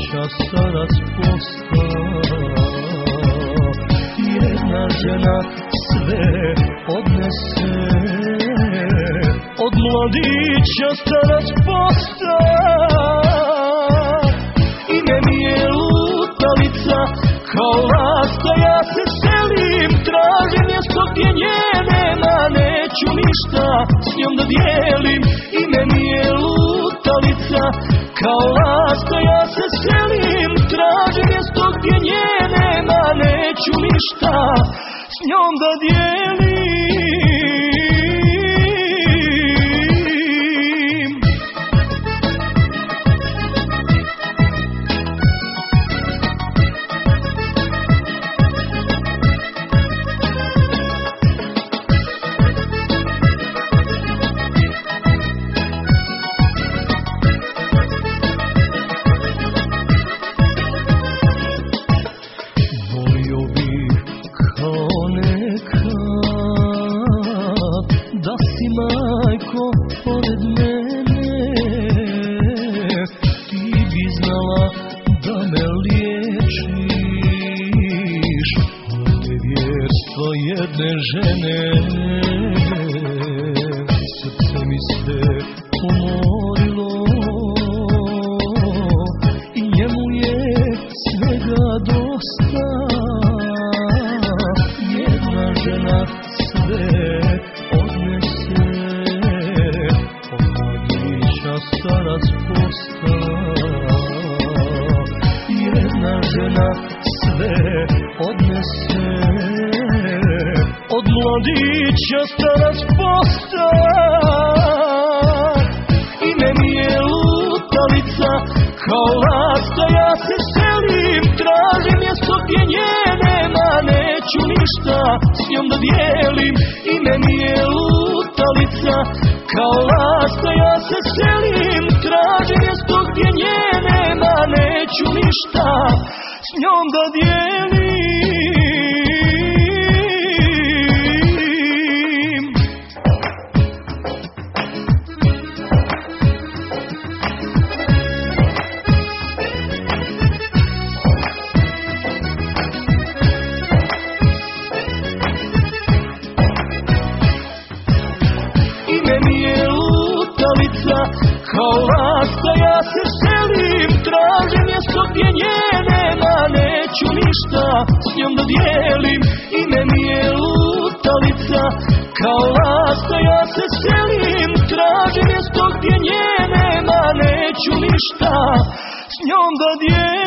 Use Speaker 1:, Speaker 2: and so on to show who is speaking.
Speaker 1: mladića starac posta. Jedna žena sve odnese, od mladića starac posta. Ime mi je lutalica, kao lasta ja se selim, tražim mjesto gdje nje nema, neću ništa s njom da dijelim. Ime mi je lutalica, kao lasta ja se selim, tražim mjesto gdje nje nema, neću ništa s njom da dijelim. Da si majko pored mene, ti bi znala da me liječiš od nevjerstva jedne žene. Srce mi se umorilo i njemu je svega dosta. Jedna žena sve odnese, od mladića starac posta. Jedna žena sve odnese, od mladića starac posta. Ime mi je lutalica, kao lasta ja se selim, tražim mjesto gdje nje nema, neću ništa s njom da dijelim. Ime mi je lutalica, kao lasta ja se selim, tražim mjesto gdje nje nema, neću ništa s njom da dijelim. Ime mi je lutalica, kao lasta ja se selim, tražim mjesto gdje nje nema, neću ništa s njom da dijelim. Ime mi je lutalica, kao lasta ja se selim, tražim mjesto gdje nje nema, neću ništa s njom da dijelim.